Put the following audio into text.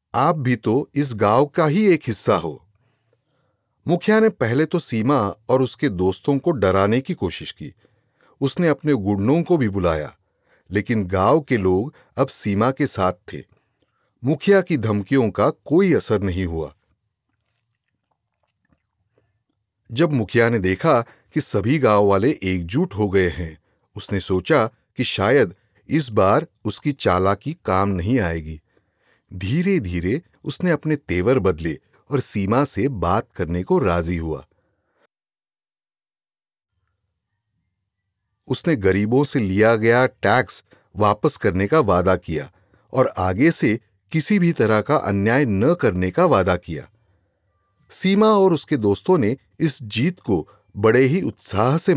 आप भी तो इस गांव का ही एक हिस्सा हो। मुखिया ने पहले तो सीमा और उसके दोस्तों को डराने की कोशिश की। उसने अपने गुंडों को भी बुलाया, लेकिन गांव के लोग अब सीमा के साथ थे। मुखिया की धमकियों का कोई असर नहीं हुआ। जब मुखिया ने देखा कि सभी गांव वाले एकजुट हो गए हैं, उसने सोचा कि शायद इस बार उसकी चालाकी काम नहीं आएगी। धीरे धीरे उसने अपने तेवर बदले और सीमा से बात करने को राजी हुआ। उसने गरीबों से लिया गया टैक्स वापस करने का वादा किया और आगे से किसी भी तरह का अन्याय न करने का वादा किया। सीमा और उसके दोस्तों ने इस जीत को बड़े ही उत्साह से